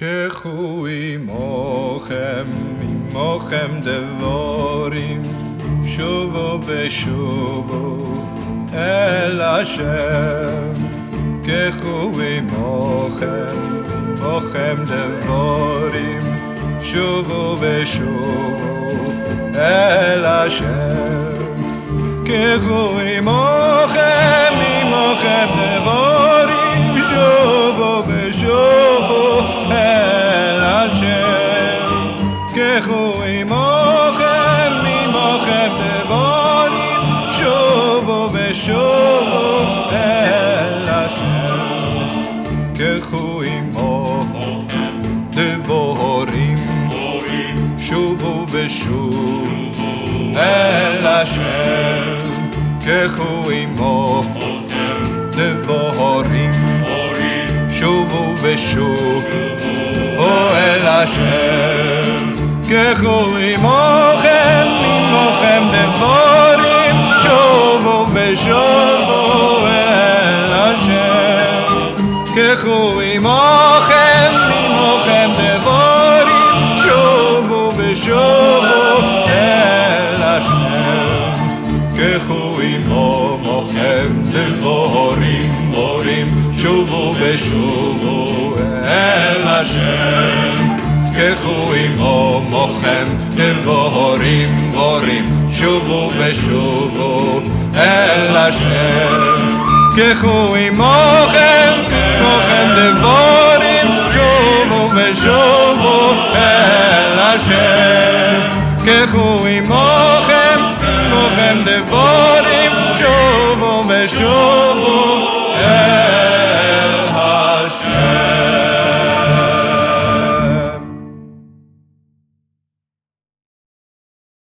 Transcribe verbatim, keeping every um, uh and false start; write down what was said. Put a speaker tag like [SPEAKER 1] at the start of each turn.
[SPEAKER 1] קחו עמכם, עמכם דבורים, שובו ושובו אל השם. קחו עמכם, עמכם דבורים, שובו ושובו אל השם. קחו עמכם, עמכם דבורים, שובו ושובו אל השם. קחו עמכם, עמכם דבורים, שובו ושובו אל השם. קחו עמכם דבורים, שובו ושובו אל השם. קחו עמכם דבורים, שובו ושובו אל השם. קחו עמכם, עמכם דבורים, שובו ושובו אל השם. קחו עמכם, עמכם דבורים, שובו ושובו אל השם. קחו עמכם דבורים, דבורים, שובו ושובו אל השם. קחו עמכם דבורים, דבורים, שובו ושובו אל השם. קחו עמכם, עמכם דבורים, שובו ושובו אל השם. קחו עמכם, עמכם דבורים,